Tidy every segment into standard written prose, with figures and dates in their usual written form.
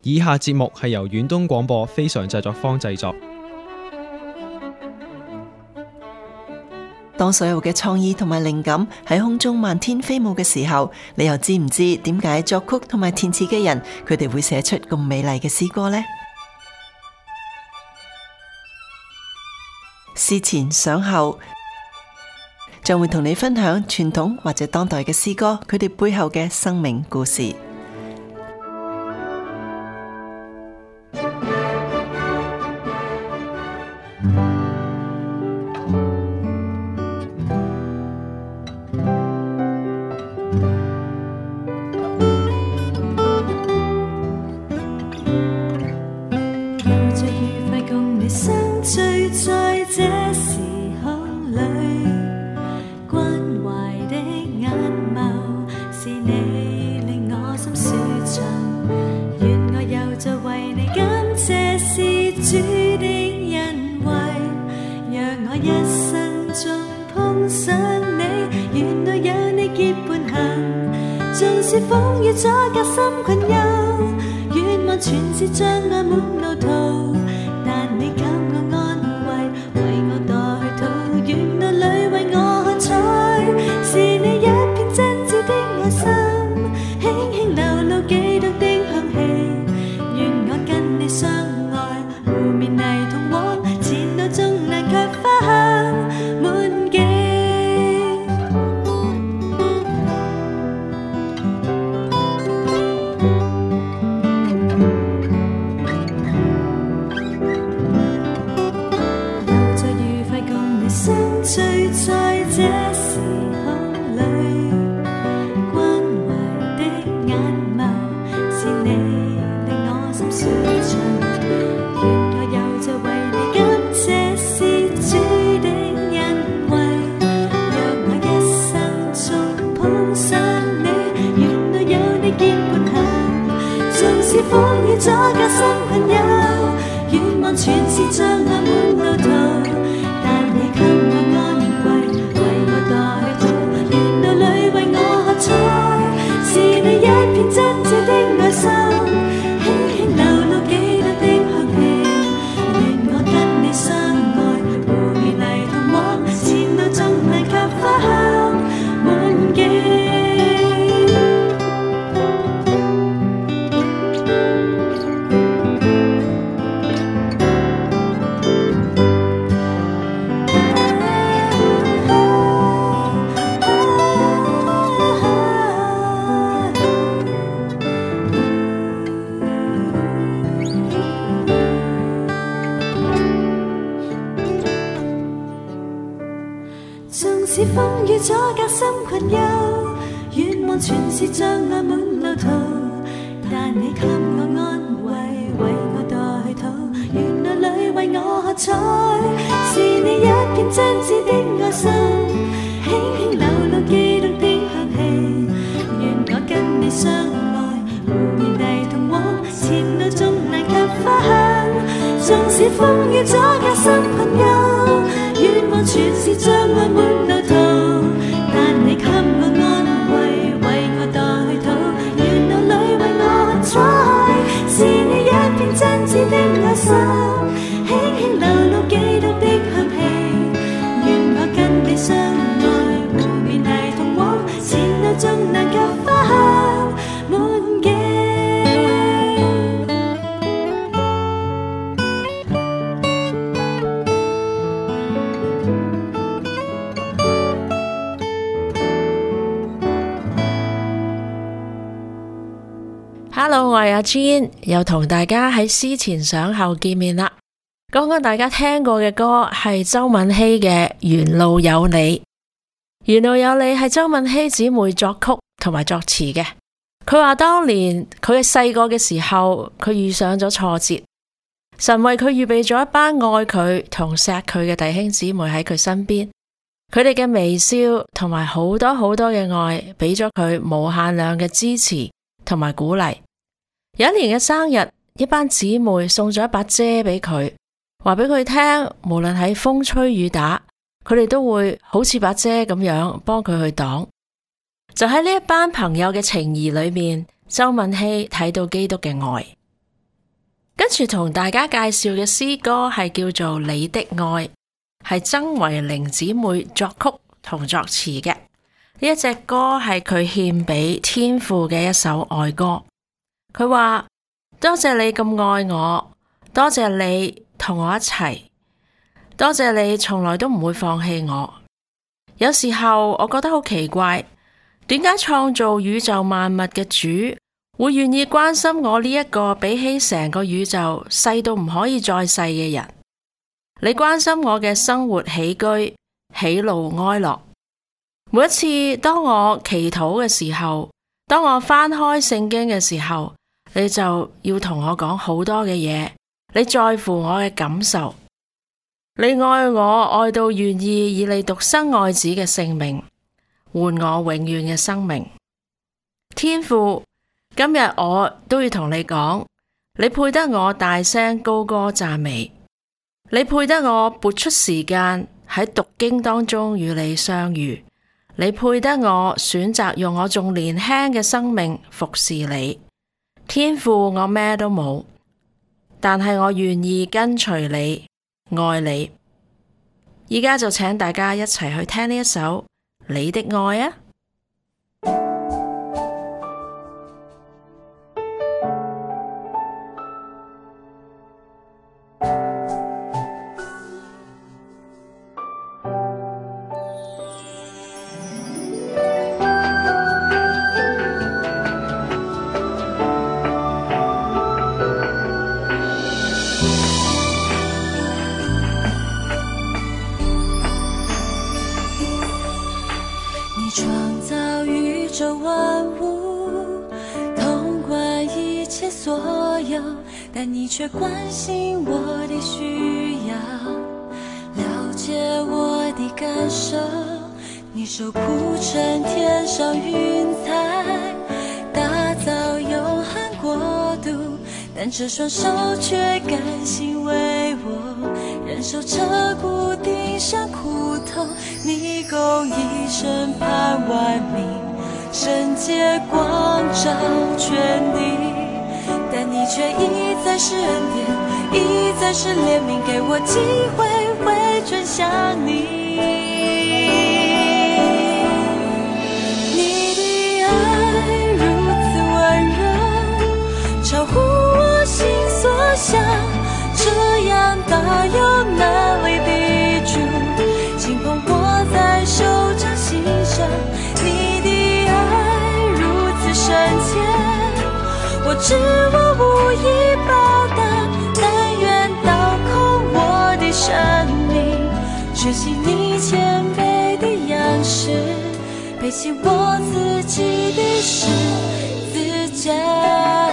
以下節目係由遠東廣播非常製作坊製作。 當所有嘅創意同埋靈感喺空中漫天飛舞嘅時候，你又知唔知點解作曲同埋填詞嘅人佢哋會寫出咁美麗嘅詩歌呢？思前想後，將會同你分享傳統或者當代嘅詩歌，佢哋背後嘅生命故事。 Hello， 我係阿 Jean， 又同大家喺思前想後見面啦。剛剛大家聽過嘅歌係周敏希嘅《沿路有你》。《沿路有你》係周敏希姊妹作曲同埋作詞嘅。佢話當年佢細個嘅時候，佢遇上咗挫折，神為佢預備咗一班愛佢同錫佢嘅弟兄姊妹喺佢身邊，佢哋嘅微笑同埋好多好多嘅愛，俾咗佢無限量嘅支持同埋鼓勵。有一年嘅生日，一班姊妹送咗一把遮俾佢，話俾佢聽，無論喺風吹雨打，佢哋都會好似把遮咁樣幫佢去擋。就喺呢一班朋友嘅情誼裏面，周敏希睇到基督嘅愛。 跟住同大家介紹嘅詩歌係叫做《你的愛》，係曾維玲姊妹作曲同作詞嘅。呢一隻歌係佢獻俾天父嘅一首愛歌。佢話：多謝你咁愛我，多謝你同我一齊，多謝你從來都唔會放棄我。有時候我覺得好奇怪，點解創造宇宙萬物嘅主會願意關心我呢一個比起成個宇宙細到唔可以再細嘅人？你關心我嘅生活起居、喜怒哀樂。每一次當我祈禱嘅時候，當我翻開聖經嘅時候，你就要同我講好多嘅嘢。你在乎我嘅感受，你愛我愛到願意以你獨生愛子嘅性命換我永遠嘅生命。天父，今日我都要同你講，你配得我大聲高歌讚美，你配得我撥出時間喺讀經當中與你相遇，你配得我選擇用我仲年輕嘅生命服侍你。天父，我咩都冇，但係我願意跟隨你，愛你。而家就請大家一齊去聽呢一首《你的愛》啊！ 但你却关心我的需要，了解我的感受，你手铺成天上云彩，打造永恒国度，但这双手却甘心为我忍受彻骨顶上苦痛。你公义审判万民，圣洁光照全地，但你却一再是恩典，一再是怜悯，给我机会回转向你。你的爱如此温柔，超乎我心所想，这样大有难为的主，紧捧我在手掌心上。你的爱如此深切，我知我无以报答，但愿倒空我的生命，学习你谦卑的样式，背起我自己的十字架。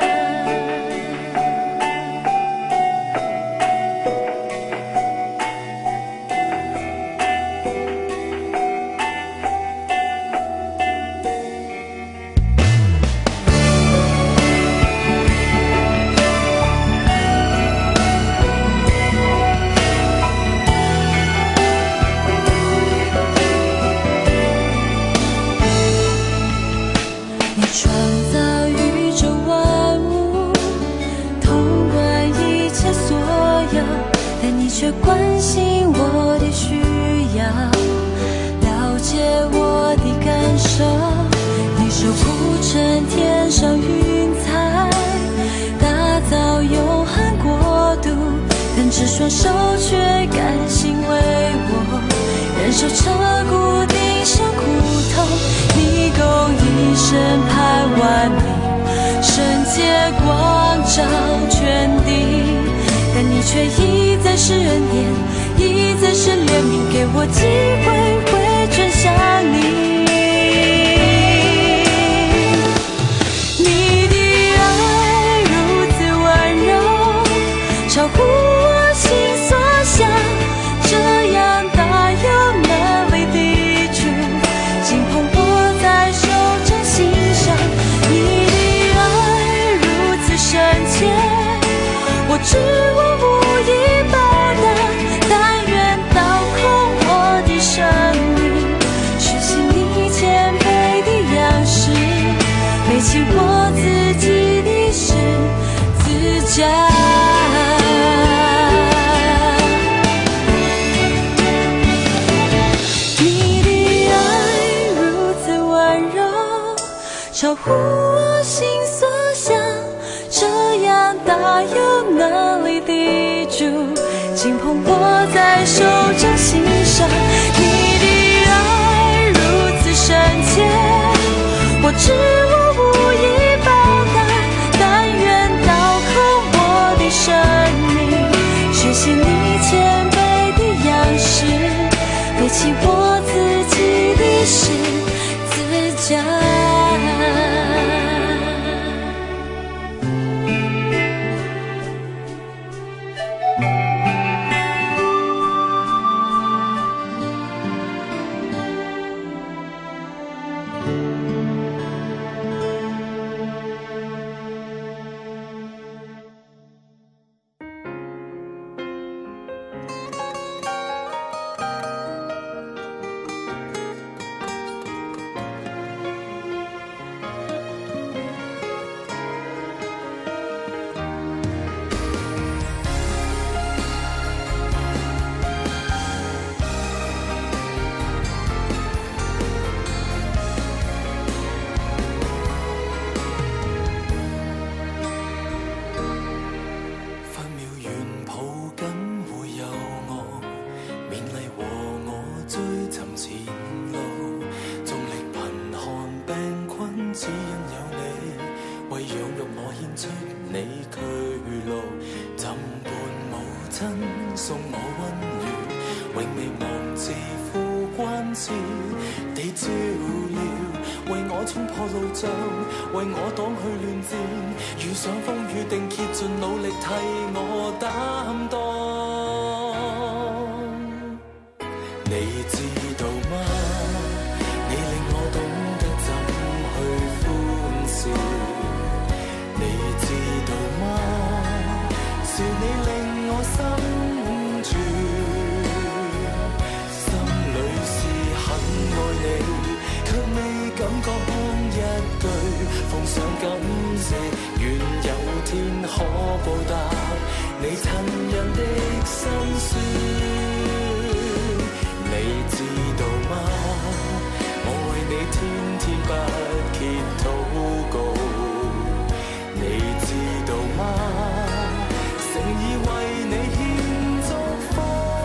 却关心我的需要，了解我的感受，你手铺成天上云彩，打造永恒国度，但这双手却甘心为我忍受彻骨顶上苦痛。你公义审判万民，圣洁光照全地，但你却一再是恩典，一再是怜悯，给我机会回转向你。你的爱如此温柔，超乎我心所想，这样大有难为的主，紧捧我在手掌心上。你的爱如此深切，我知我无以报答，但愿倒空我的生命，学习你谦卑的样式，背起我自己的十字架。 乎我心所想，这样大有能力抵住紧捧握在手掌心上。你的爱如此深切，我知我无以报答，但愿倒空我的生命，学习你谦卑的样式，背起我自己的十字架。 送我溫暖，永未忘自負關照地照料，為我衝破路障，為我擋去亂戰，遇上風雨定竭盡努力替我擔當。你知道嗎？你令我懂得怎去歡笑。你知道嗎？是你令我心奉上感謝，願有天可報答你親人的辛酸。你知道嗎？我為你天天不歇禱告。你知道嗎？誠意為你獻祝福。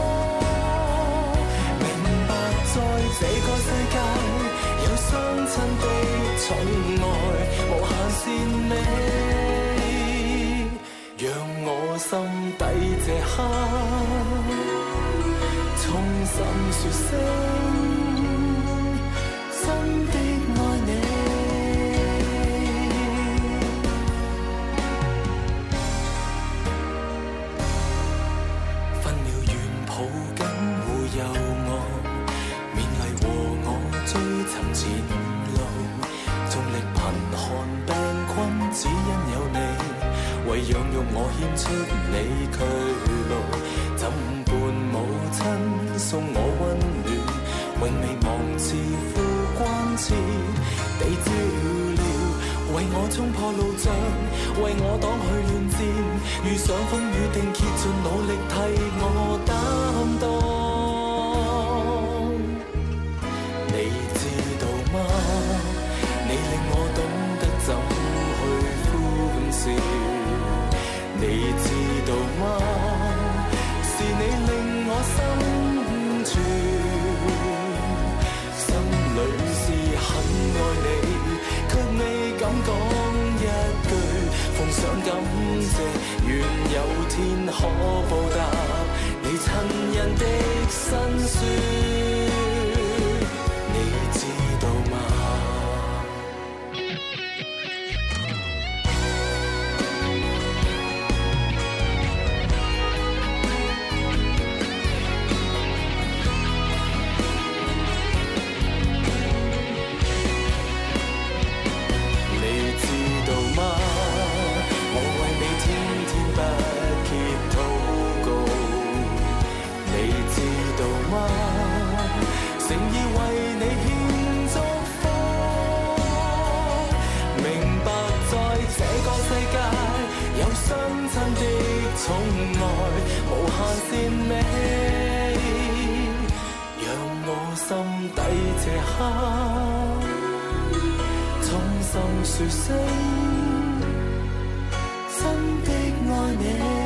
明白在這個世界有雙親的寵愛無限善美，讓我心底這刻衷心說聲真的愛你。分秒遠抱緊會有我，勉勵和我追尋前路。縱力貧寒病困，只因有你，為養育我獻出你劬勞。怎伴母親送我溫暖，永未忘自負關切地照料，為我衝破路障，為我擋去亂戰，遇上風雨定竭盡努力替我擔當。你知道嗎？你令我懂得怎去歡笑。你知道嗎？是你令我心存，心裏是很愛你，卻未敢講一句。奉上感謝，願有天可報答你親人的辛酸。你知道嗎？寵愛無限善美，讓我心底這刻衷衷心說聲真的愛你。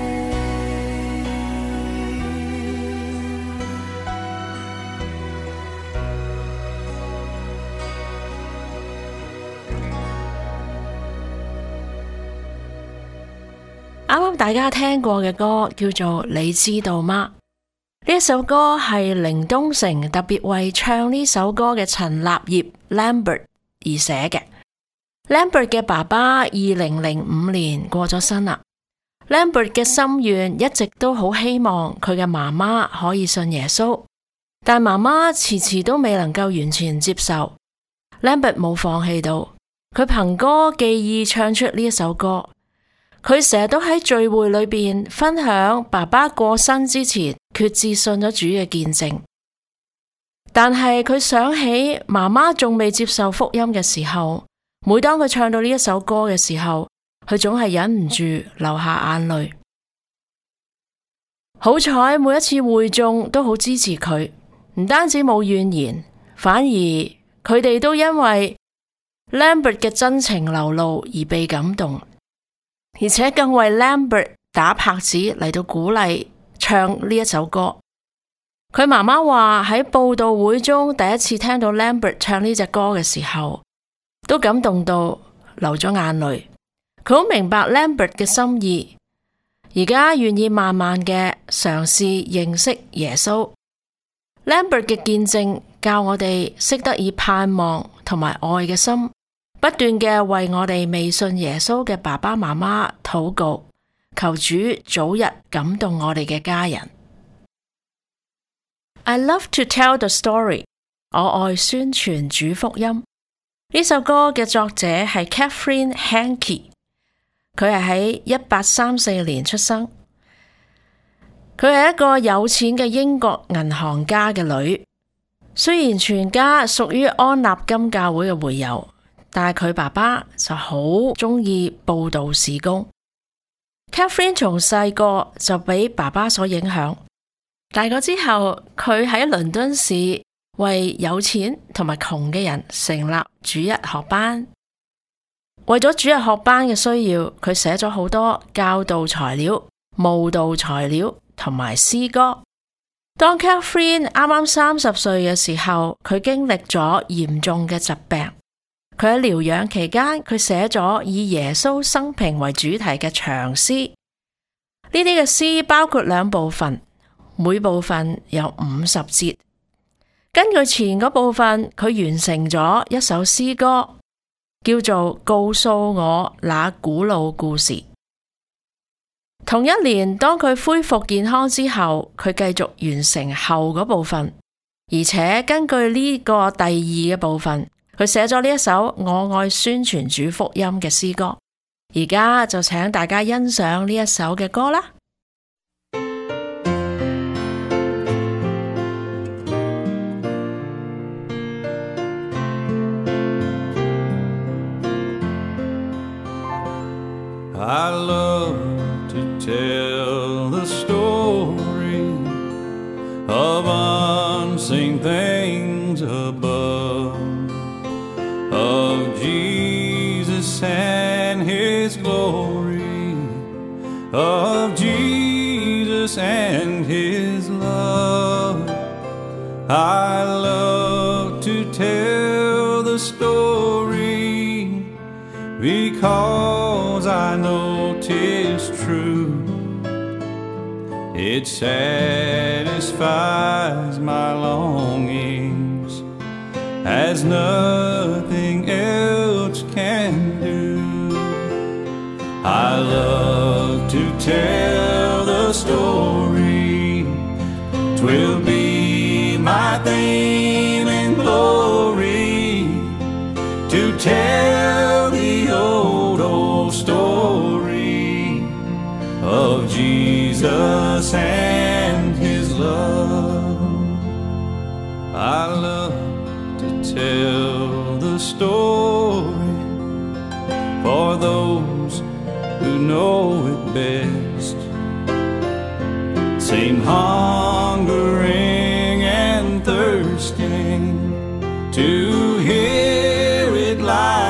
啱啱大家聽過嘅歌叫做《你知道嗎》，呢一首歌係凌東城特別為唱呢首歌嘅陳立業 Lambert 而寫嘅。Lambert 嘅爸爸2005年過咗身啦。Lambert 嘅心願一直都好希望佢嘅媽媽可以信耶穌，但媽媽遲遲都未能夠完全接受。Lambert 冇放棄到，佢憑歌寄意唱出呢一首歌。佢成日都喺聚會裏邊分享爸爸過身之前決志信咗主嘅見證，但係佢想起媽媽仲未接受福音嘅時候，每當佢唱到呢一首歌嘅時候，佢總係忍唔住流下眼淚。好彩每一次會眾都好支持佢，唔單止冇怨言，反而佢哋都因為 Lambert 嘅真情流露而被感動。而且更為 Lambert 打拍子嚟到鼓勵唱呢一首歌。佢媽媽話喺佈道會中第一次聽到 Lambert 唱呢隻歌嘅時候，都感動到流咗眼淚。佢好明白 Lambert 嘅心意，而家願意慢慢嘅嘗試認識耶穌。Lambert 嘅見證教我哋識得以盼望同埋愛嘅心，不斷嘅為我哋未信耶穌嘅爸爸媽媽禱告，求主早日感動我哋嘅家人。I love to tell the story， 我愛宣傳主福音。呢首歌嘅作者係 Catherine Hankey， 佢係喺1834年出生。佢係一個有錢嘅英國銀行家嘅女，雖然全家屬於安納金教會嘅會友，但係佢爸爸就好鍾意佈道事工。Catherine 從細個就俾爸爸所影響，大個之後佢喺倫敦市為有錢同埋窮嘅人成立主日學班。為咗主日學班嘅需要，佢寫咗好多教導材料、慕道材料同埋詩歌。當 Catherine 啱啱30歲嘅時候，佢經歷咗嚴重嘅疾病。佢喺療養期間，佢寫咗以耶穌生平為主題嘅長詩。呢啲嘅詩包括2部分，每部分有50節。根據前嗰部分，佢完成咗一首詩歌，叫做《告訴我那古老故事》。同一年，當佢恢復健康之後，佢繼續完成後嗰部分，而且根據呢個第2嘅部分，佢寫咗呢一首我愛宣傳主福音嘅詩歌。而家就請大家欣賞呢一首嘅歌啦。 I love to tell the story of unseen things above, of Jesus and His glory, of Jesus and His love. I love to tell the story because I know 'tis true. It satisfies my longings as nothing else can do. I love to tell the story, 'twill be my theme and glory to tell the old story of Jesus and His love. I love to tell the story for those who know it best, seem hungering and thirsting to hear it live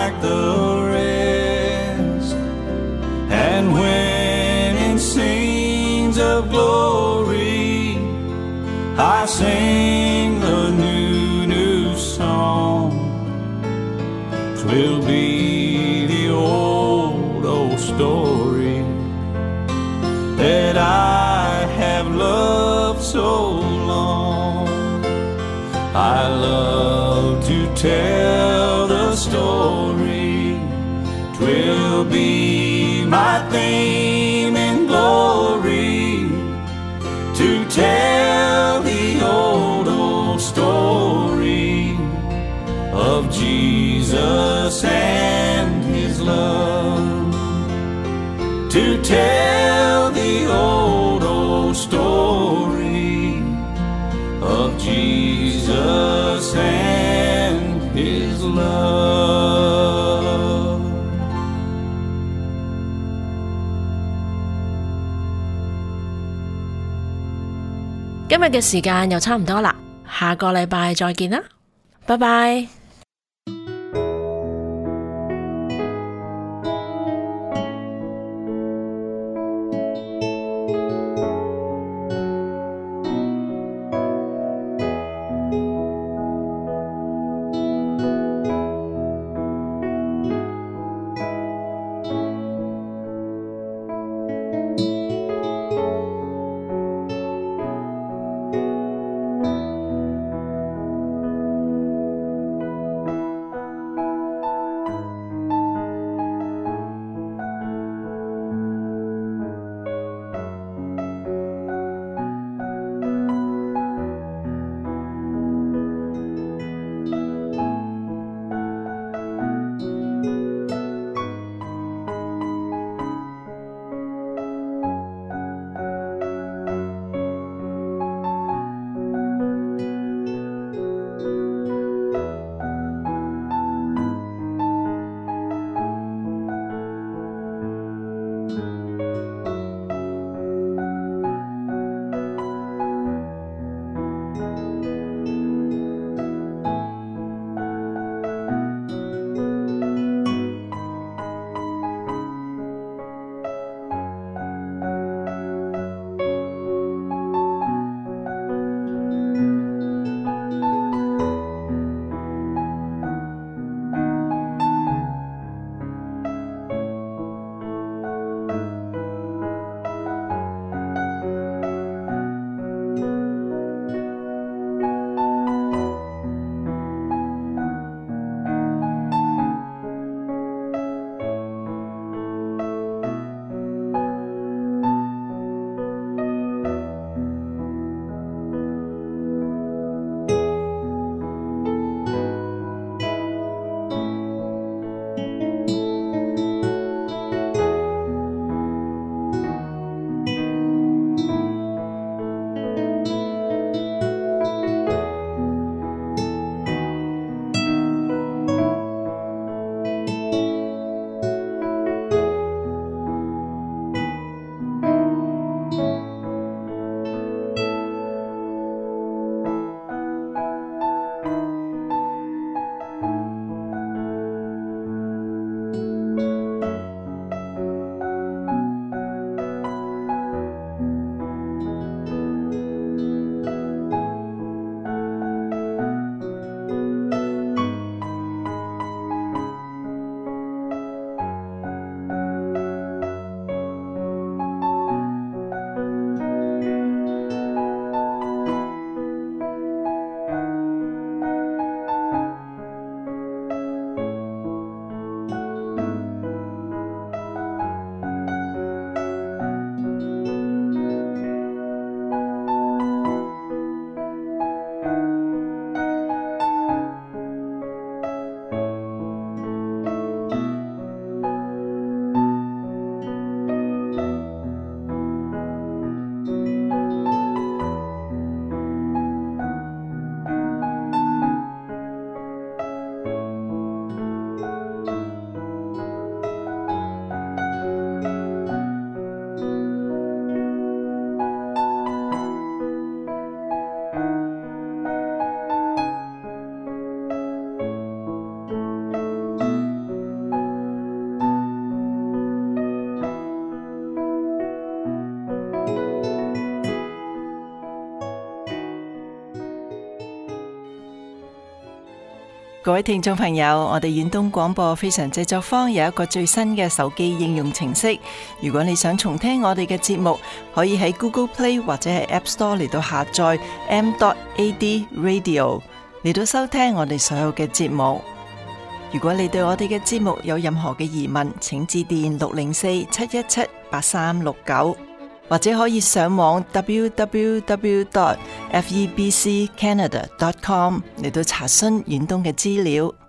winds of glory, I sing a new song. 'Twill be the old story that I have loved so long. I love to tell the story. 'Twill be my theme and glory to tell the old story of Jesus and His love. To tell the old story of Jesus and His love. 今日嘅時間又差唔多啦，下個禮拜再見啦，拜拜。 各位聽眾朋友，我哋遠東廣播非常製作坊有一個最新嘅手機應用程式，如果你想重聽我哋嘅節目，可以喺 Google Play 或者係 App Store 嚟到下載 m.ad radio 嚟到收聽我哋所有嘅節目。如果你對我哋嘅節目有任何嘅疑問，請致電604-717-8369，或者可以上網 www.febccanada.com 嚟到查詢遠東嘅資料。